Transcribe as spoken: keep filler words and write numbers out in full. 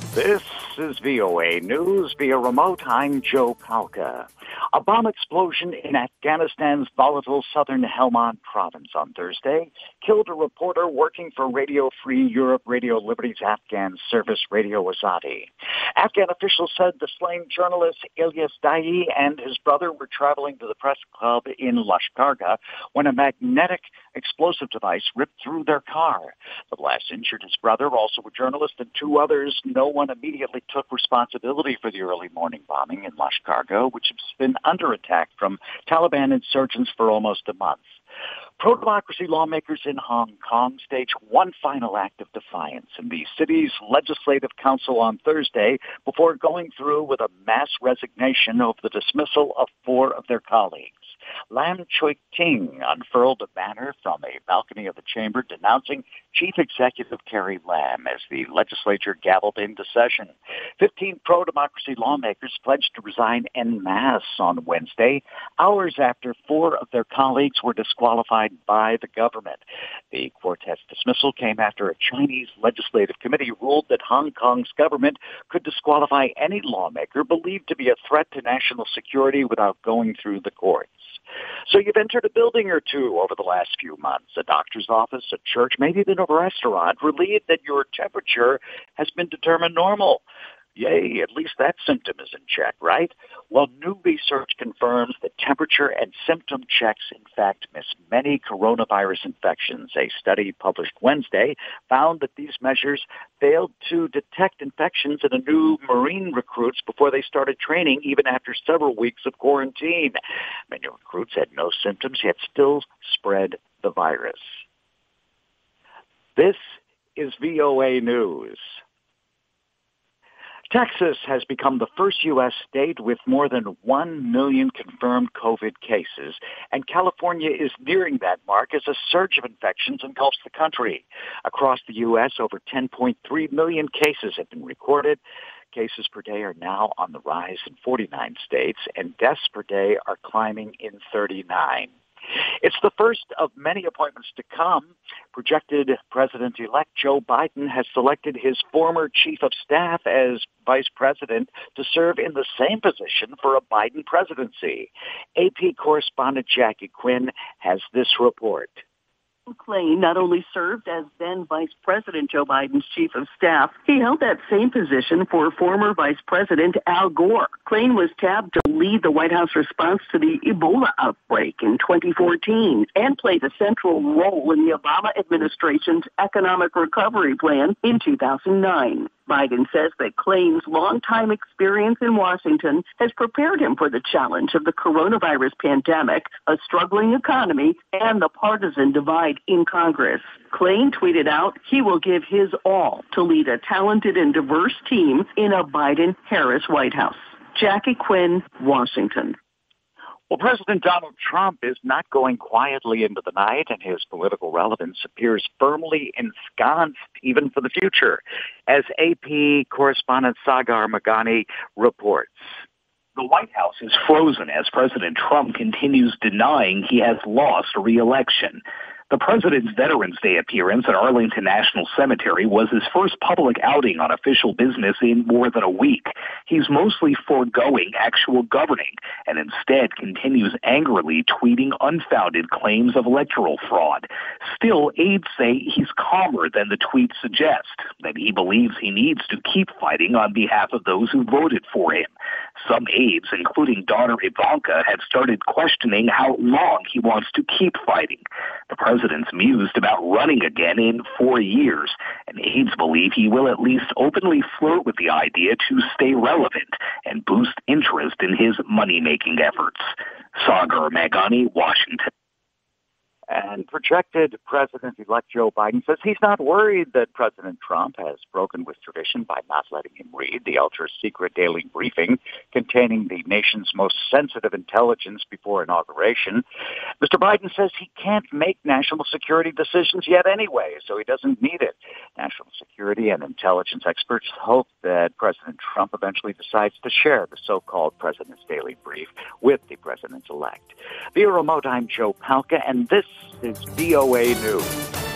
This is V O A News via remote. I'm Joe Palca. A bomb explosion in Afghanistan's volatile southern Helmand province on Thursday killed a reporter working for Radio Free Europe Radio Liberty's Afghan service, Radio Azadi. Afghan officials said the slain journalist Ilyas Dai and his brother were traveling to the press club in Lashkargah when a magnetic explosive device ripped through their car. The blast injured his brother, also a journalist, and two others. No one immediately took responsibility for the early morning bombing in Lashkargah, which has been under attack from Taliban insurgents for almost a month. Pro-democracy lawmakers in Hong Kong staged one final act of defiance in the city's legislative council on Thursday before going through with a mass resignation over the dismissal of four of their colleagues. Lam Choi Ting unfurled a banner from a balcony of the chamber denouncing Chief Executive Carrie Lam as the legislature gavelled into session. Fifteen pro-democracy lawmakers pledged to resign en masse on Wednesday, hours after four of their colleagues were disqualified by the government. The quartet's dismissal came after a Chinese legislative committee ruled that Hong Kong's government could disqualify any lawmaker believed to be a threat to national security without going through the courts. So you've entered a building or two over the last few months, a doctor's office, a church, maybe even a restaurant, relieved that your temperature has been determined normal. Yay, at least that symptom is in check, right? Well, new research confirms that temperature and symptom checks, in fact, miss many coronavirus infections. A study published Wednesday found that these measures failed to detect infections in a new Marine recruits before they started training, even after several weeks of quarantine. Many recruits had no symptoms, yet still spread the virus. This is V O A News. Texas has become the first U S state with more than one million confirmed COVID cases, and California is nearing that mark as a surge of infections engulfs the country. Across the U S, over ten point three million cases have been recorded. Cases per day are now on the rise in forty-nine states, and deaths per day are climbing in thirty-nine. It's the first of many appointments to come. Projected President-elect Joe Biden has selected his former chief of staff as vice president to serve in the same position for a Biden presidency. A P correspondent Jackie Quinn has this report. Klain not only served as then Vice President Joe Biden's chief of staff, he held that same position for former Vice President Al Gore. Klain was tabbed to lead the White House response to the Ebola outbreak in twenty fourteen and played a central role in the Obama administration's economic recovery plan in two thousand nine. Biden says that Klain's longtime experience in Washington has prepared him for the challenge of the coronavirus pandemic, a struggling economy, and the partisan divide in Congress. Klain tweeted out he will give his all to lead a talented and diverse team in a Biden-Harris White House. Jackie Quinn, Washington. Well, President Donald Trump is not going quietly into the night, and his political relevance appears firmly ensconced even for the future, as A P correspondent Sagar Meghani reports. The White House is frozen as President Trump continues denying he has lost re-election. The president's Veterans Day appearance at Arlington National Cemetery was his first public outing on official business in more than a week. He's mostly foregoing actual governing and instead continues angrily tweeting unfounded claims of electoral fraud. Still, aides say he's calmer than the tweet suggests, that he believes he needs to keep fighting on behalf of those who voted for him. Some aides, including daughter Ivanka, have started questioning how long he wants to keep fighting. The president's mused about running again in four years, and aides believe he will at least openly flirt with the idea to stay relevant and boost interest in his money-making efforts. Sagar Meghani, Washington. And projected President-elect Joe Biden says he's not worried that President Trump has broken with tradition by not letting him read the ultra-secret daily briefing containing the nation's most sensitive intelligence before inauguration. Mister Biden says he can't make national security decisions yet anyway, so he doesn't need it. National security and intelligence experts hope that President Trump eventually decides to share the so-called President's Daily Brief with the President-elect. Via remote, I'm Joe Palca, and this is V O A News.